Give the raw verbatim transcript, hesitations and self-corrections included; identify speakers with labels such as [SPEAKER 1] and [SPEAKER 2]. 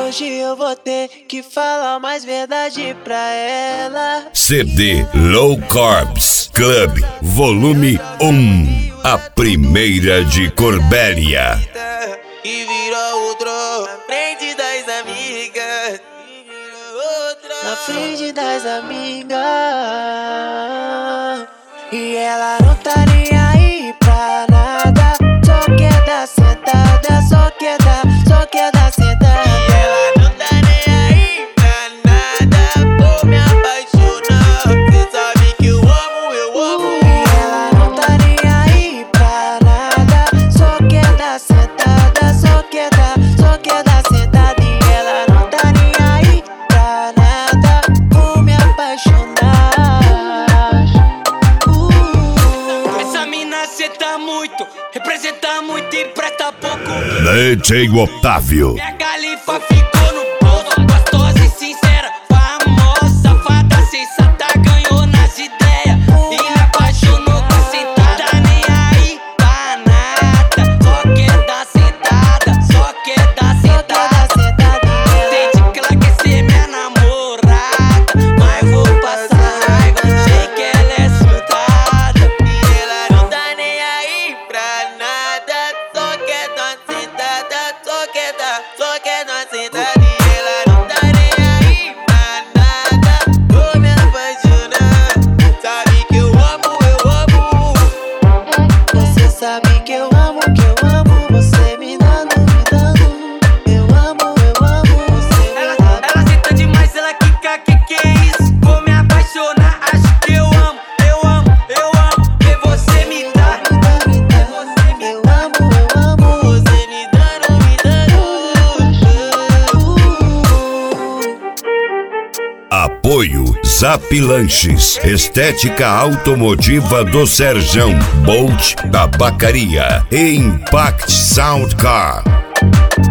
[SPEAKER 1] Hoje eu vou ter que falar mais verdade pra ela.
[SPEAKER 2] C D Low Carbs Club Volume um, a primeira de Corbélia.
[SPEAKER 1] E vira outro na frente das amigas. Na frente das amigas. E ela não tá nem aí pra nada. Só quer dar sentada, só quer dar, só quer dar sentada. E ela não tá nem aí pra nada. Vou me apaixonar. Cê sabe que eu amo, eu amo. E ela não tá nem aí pra nada. Só quer dar sentada, só quer dar, só quer dar sentada. E ela não tá nem aí pra nada. Vou me apaixonar. uh.
[SPEAKER 3] Essa mina cê muito, representa muito e presta pouco.
[SPEAKER 2] D J Otávio.
[SPEAKER 3] Minha califa ficou no bolso, gostosa e sincera, famosa, safada, sensata, ganhou nas ideias e me apaixonou com a sentada. Nem aí pra nada, só quer dar sentada, só quer dar sentada. Entendi que ela quer ser minha namorada, mas vou passar raiva, sei que ela é surtada.
[SPEAKER 1] E ela não tá nem aí pra nada. Só quer dar sentada, só quer dar, só quer dar sentada. E ela não tá nem aí pra nada. Vou me apaixonar. Sabe que eu amo, eu amo. Você sabe que eu amo, que eu amo. Você me dando, me dando. Eu amo, eu amo. Você me
[SPEAKER 3] Ela,
[SPEAKER 1] dando.
[SPEAKER 3] ela senta demais, ela quica, que que é isso? Vou me apaixonar, acho que eu amo, eu amo, eu amo, que você me dá.
[SPEAKER 1] Eu amo, eu amo. Você me dando, me dando.
[SPEAKER 2] Apoio Zap Lanches, Estética Automotiva do Serjão, Bolt Tabacaria e Impact Sound Car.